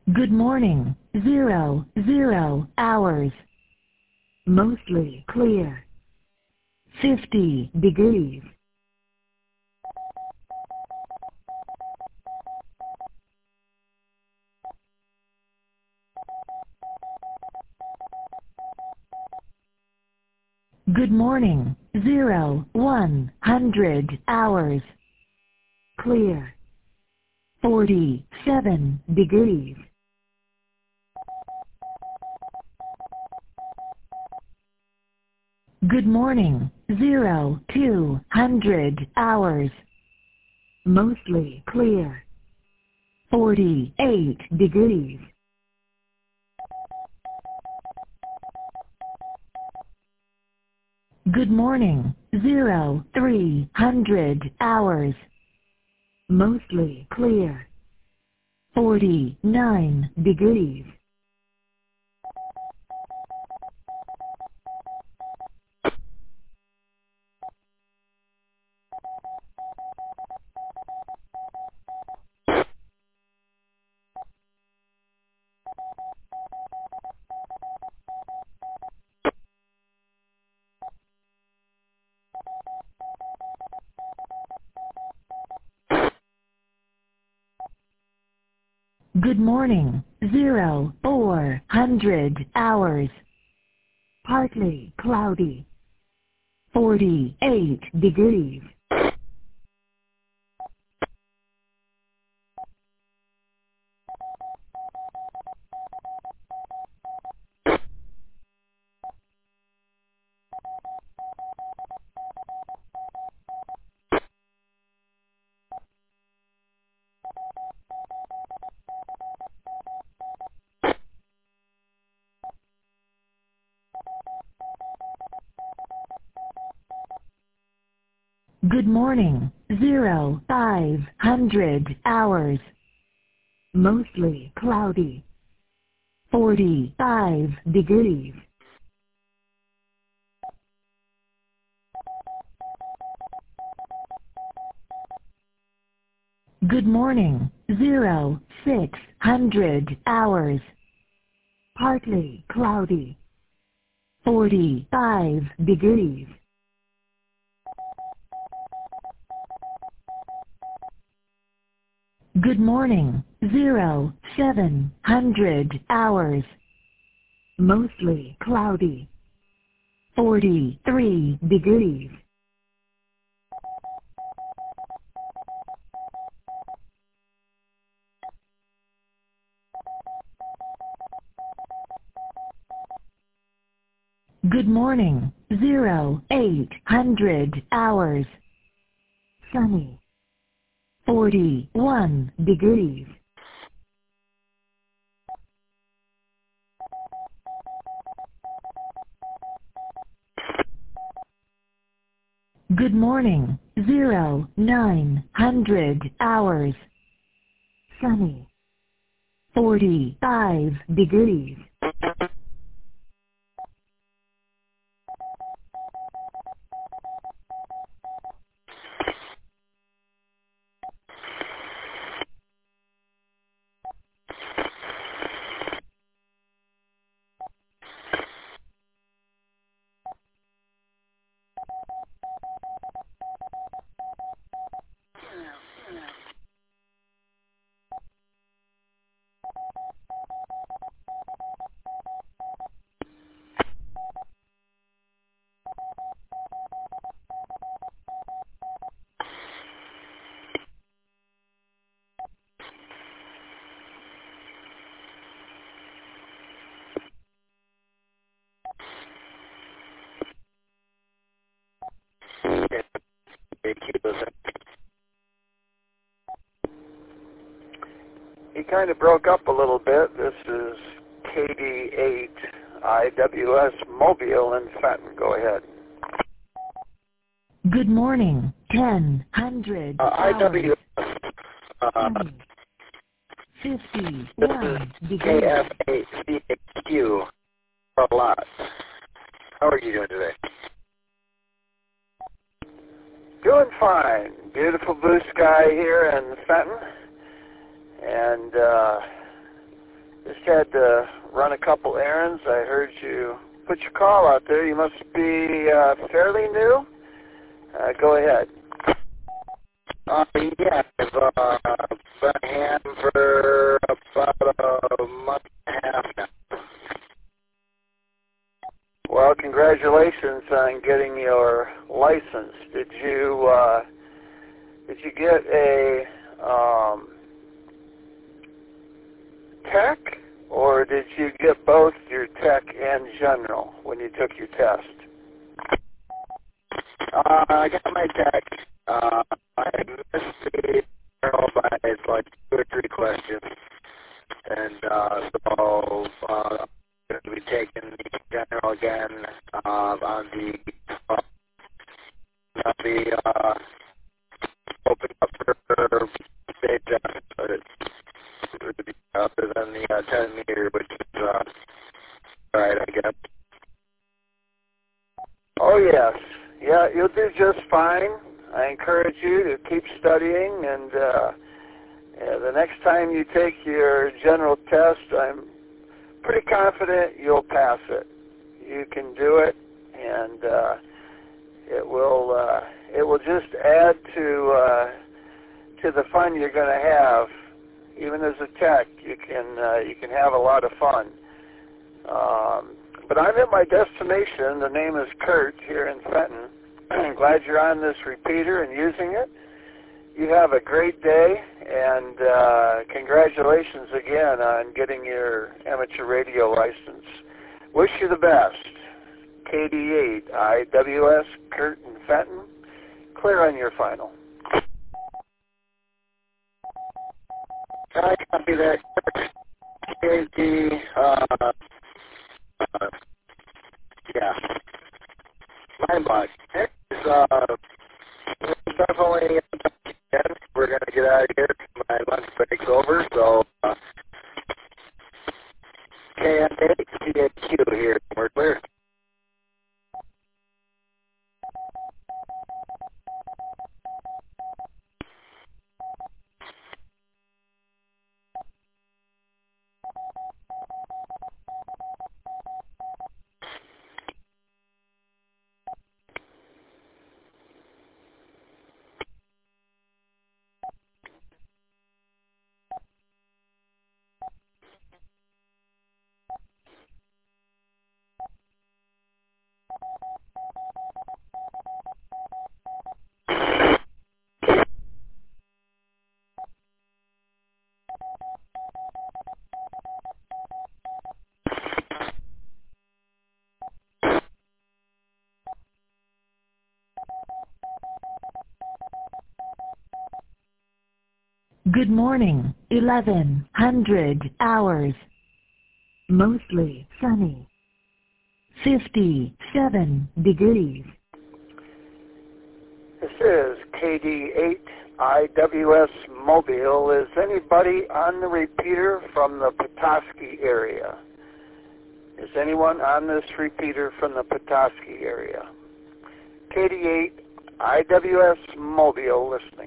Good morning. 00 hours. Mostly clear. 50 degrees. Good morning. 100 hours. Clear. 47 degrees. Good morning. 200 hours. Mostly clear. 48 degrees. Good morning. 300 hours. Mostly clear. 49 degrees. Good morning. 400 hours. Partly cloudy. 48 degrees. Good morning. 500 hours. Mostly cloudy. 45 degrees. Good morning. 600 hours. Partly cloudy. 45 degrees. Good morning. 700 hours. Mostly cloudy. 43 degrees. Good morning. 800 hours. Sunny. 41 degrees. Good morning. 900 hours. Sunny. 45 degrees. He kind of broke up a little bit. This is KD8 IWS Mobile in Fenton. Go ahead. Good morning. 1000 IWS. hours. 51 degrees. KF8CHQ. A lot. How are you doing today? Doing fine. Beautiful blue sky here in Fenton. And had to run a couple errands. I heard you put your call out there. You must be fairly new. Go ahead. Yeah, I've been hand for about a month and a half now. Well, congratulations on getting your license. Did you get a tech, or did you get both your tech and general when you took your test? I got my tech. I missed the general by like 2 or 3 questions, and so I'm going to be taking the general again on the. I'll be open up for state test, but it's other than the 10 meter, which is alright, I guess. Oh yes, yeah, you'll do just fine. I encourage you to keep studying, and the next time you take your general test, I'm pretty confident you'll pass it. You can do it, and it will just add to the fun you're going to have. Even as a tech, you can have a lot of fun. But I'm at my destination. The name is Kurt here in Fenton. I'm glad you're on this repeater and using it. You have a great day, and congratulations again on getting your amateur radio license. Wish you the best. KD8 IWS Kurt in Fenton. Clear on your final. I copy that. KD, yeah. My bug. It's definitely again. We're going to get out of here. My lunch break's over, so KS8, CAQ here. We're clear. Good morning, 1100 hours. Mostly sunny. 57 degrees. This is KD8 IWS Mobile. Is anybody on the repeater from the Petoskey area? Is anyone on this repeater from the Petoskey area? KD8 IWS Mobile listening.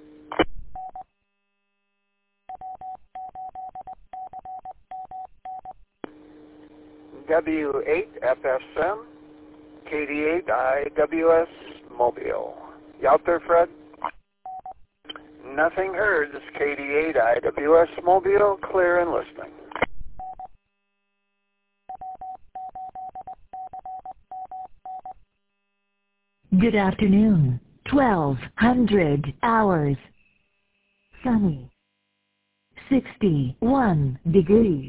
W8FSM, KD8 IWS Mobile. You out there, Fred? Nothing heard. This is KD8 IWS Mobile, clear and listening. Good afternoon, 1200 hours. Sunny. 61 degrees.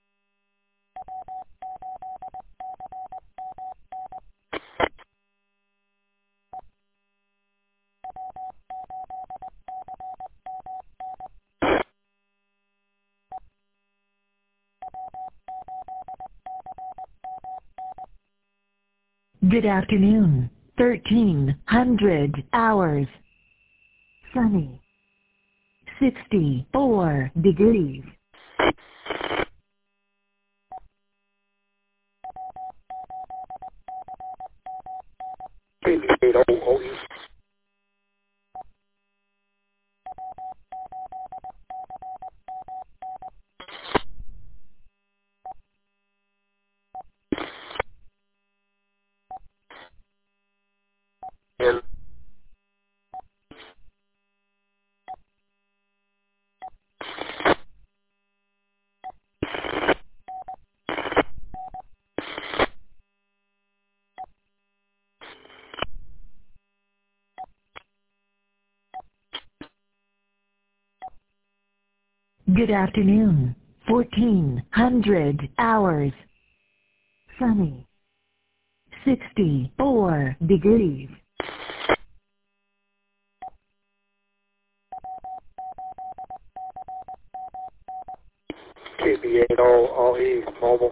Good afternoon, 1300 hours. Sunny. 64 degrees. Good afternoon. 1400 hours. Sunny. 64 degrees. KB8 all E mobile.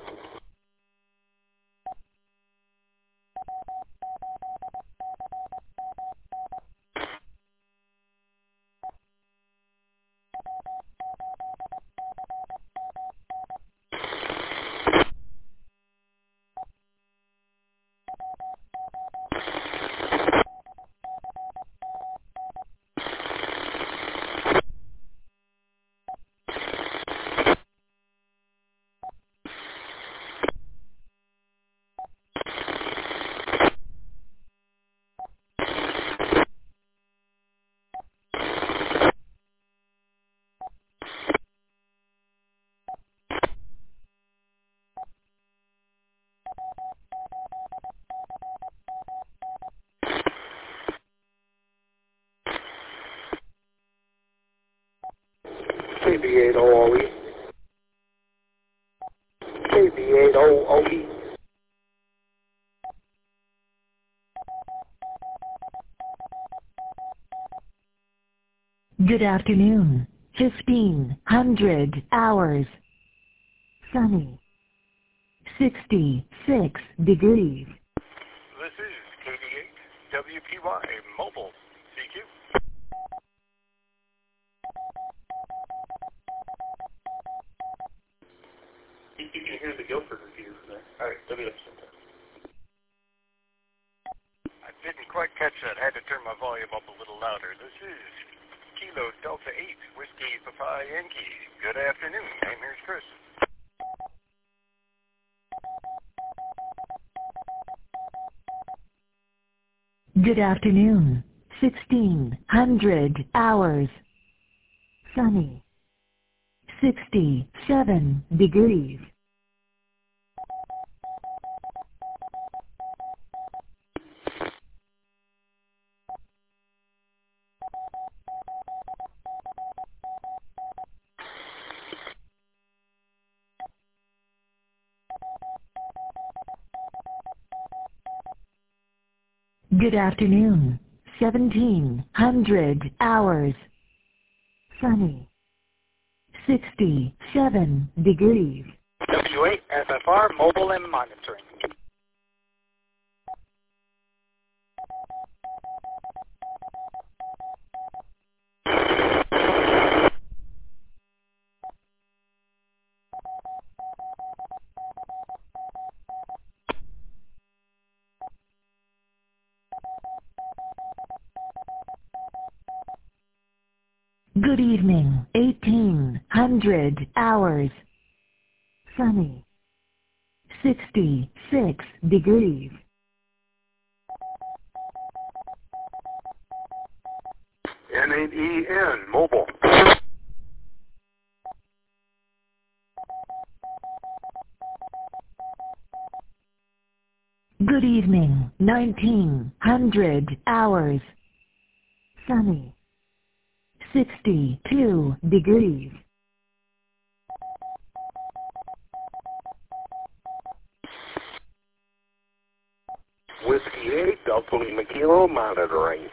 KB8 OE. KB8 OE. Good afternoon. 1500 hours. Sunny. 66 degrees. This is KD8 WPY Mobile CQ. You can hear the Guilford review there. All right, WX. I didn't quite catch that. I had to turn my volume up a little louder. This is Kilo Delta 8 Whiskey Papa Yankee. Good afternoon. Here's Chris. Good afternoon. 1600 hours. Sunny. 67 degrees. Good afternoon. 1700 hours. Sunny. 67 degrees. W8 SFR mobile and monitoring. Good evening. 1800 hours. Sunny. 66 degrees. N8EN Mobile. Good evening. 1900 hours. Sunny. 62 degrees. Whiskey 8 Delta Lima Kilo monitoring.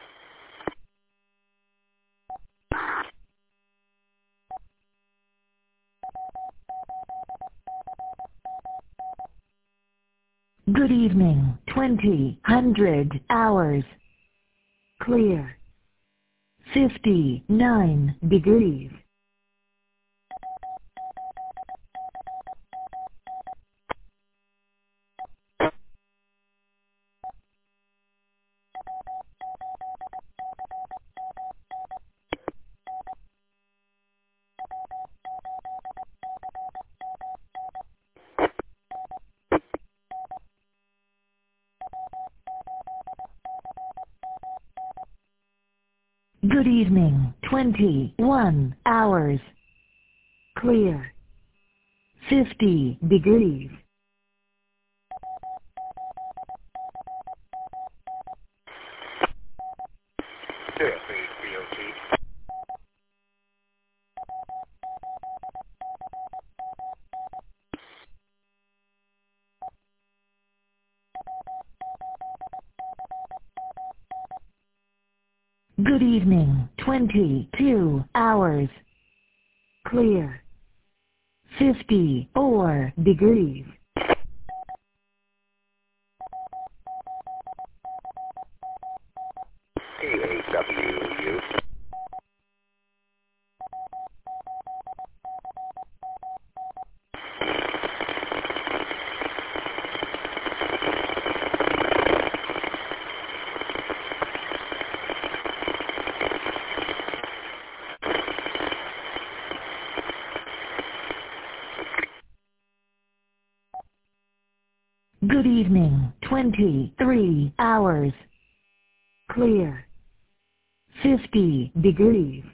Good evening. 2000 hours. Clear. 59 degrees. Good evening. 21 hours. Clear. 50 degrees. Good evening. 22 hours. Clear. 54 degrees. TAWU. Good evening. 23 hours. Clear. 50 degrees.